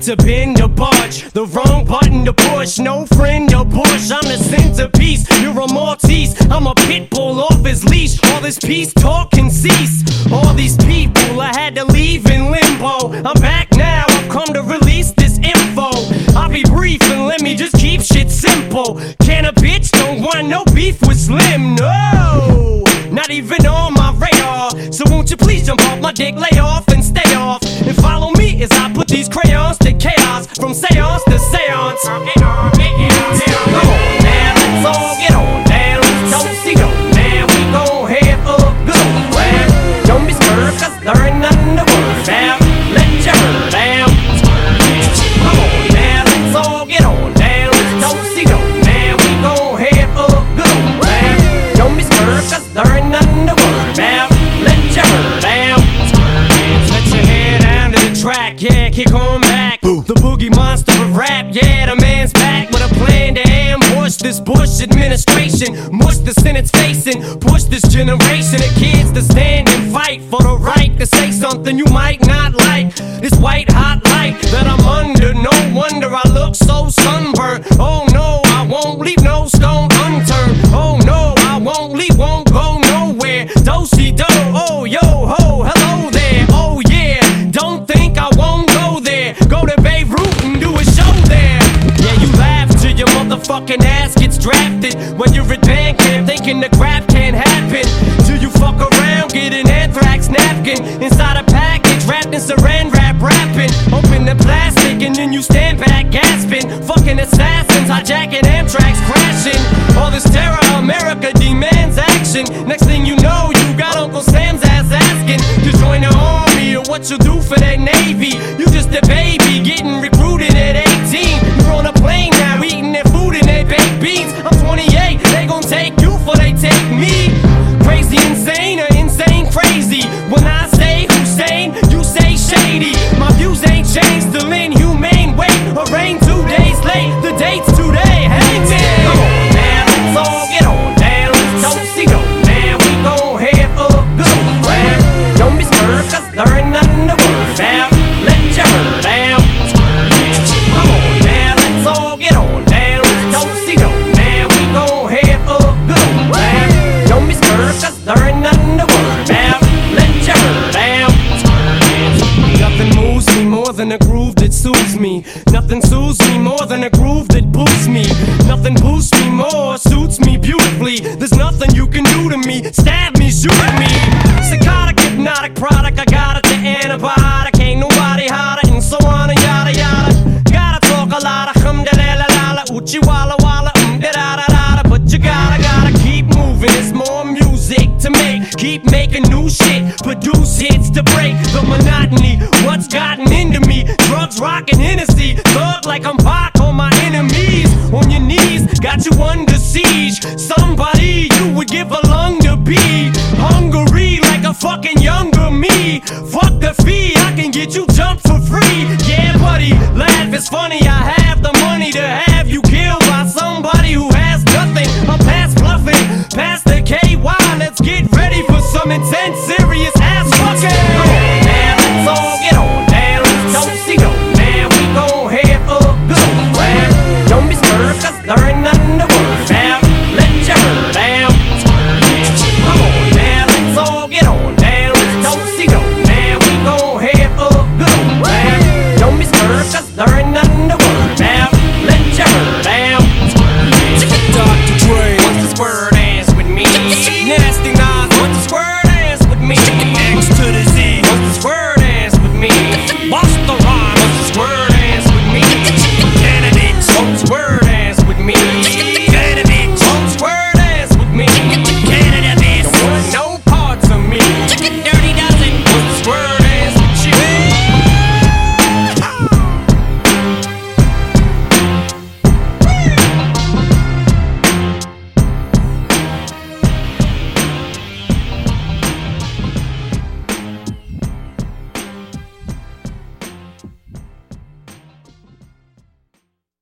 to bend or budge, the wrong button to push. No friend to push, I'm the centerpiece. You're a Maltese, I'm a pit bull off his leash. All this peace talk can cease. All these people I had to leave in limbo. I'm back now, I've come to release this info. I'll be brief and let me just keep shit simple. Can a bitch don't want no beef with Slim? No, not even on my radar. So won't you please jump off my dick, lay off and stay off, and follow me as I put these crayons to chaos, from seance to seance. Come on now, let's all get on down. Don't see no man, we gon' have a good old laugh. Don't be scared, cause there ain't nothing to worry about. Let your hair down. Come on now, let's all get on down. Don't see no man, we gon' have a good old laugh. Don't be scared, cause there ain't nothing to worry about. Let your hair down. Let your hair down to the track, yeah, kick on back. The boogie monster of rap, yeah, the man's back with a plan to ambush this Bush administration, mush the Senate's facing, push this generation of kids to stand and fight for the right to say something you might not like. This white hot light that I'm under, no wonder I look so sunburned. Oh no, I won't leave no stone unturned. Oh no, I won't leave, won't go nowhere. Do-si-do, oh yo ho, hello there. Oh yeah, don't think I won't go there. Go to Beirut and do a show there. Yeah, you laugh till your motherfucking ass gets drafted when you're at band camp thinking the crap can't happen. Till you fuck around, get an anthrax napkin inside a package wrapped in saran wrap, rapping. Open the plastic and then you stand back gasping. Fucking assassins hijacking Amtrak's crashing. All this terror, America demands action. Next thing you know, you got Uncle Sam's ass asking to join the army or what you'll do for that Navy. You just a baby getting recruited at 18. You're on a plane now eating their food and their baked beans. I'm 28, they gon' take you for they take me. Crazy insane or insane crazy. When I say Hussein, you say shady. My views ain't changed, still inhumane. Wait, or rain 2 days late, the date's today. Hey man, come on now, let's all get on down. Don't see no man, we gon' have a good old laugh. Don't be scared, cause there ain't nothing to worry about. Let your hair down. Come on now, let's all get on down. Don't see no man, we gon' have a good old laugh. Don't be scared, cause there ain't nothing to worry about. Let your hair down. Nothing moves me more than a groove that soothes me. Nothing soothes me more than a groove that boosts me. Nothing boosts me more, suits me beautifully. There's nothing you can do to me. Stab me, shoot me. Psychotic, hypnotic product, I got it, the antibiotic. Ain't nobody hotter, and so on and yada yada. Gotta talk a lot of hum-da-la-la-la, uchi walla walla, da-da-da-da. But you gotta keep moving. There's more music to make. Keep making new shit, produce hits to break the monotony. What's gotten into me? Drugs, rockin' Hennessy, thug like I'm Pac on my enemies. On your knees, got you under siege. Somebody you would give a lung to be. Hungry like a fucking younger me. Fuck the fee, I can get you jumped for free. Yeah buddy, laugh, it's funny, I have